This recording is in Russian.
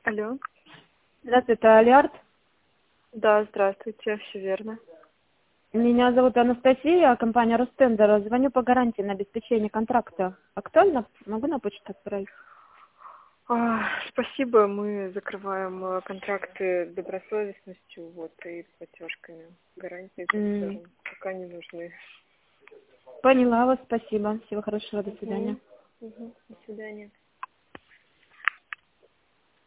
Алло. Здравствуйте, Алиарт. Да, здравствуйте, все верно. Меня зовут Анастасия, компания Ростендер. Звоню по гарантии на обеспечение контракта. Актуально? Могу на почту отправить? Спасибо, мы закрываем контракты добросовестностью, вот, и платежками. Гарантии пока не нужны. Поняла вас, спасибо. Всего хорошего, до свидания. До свидания.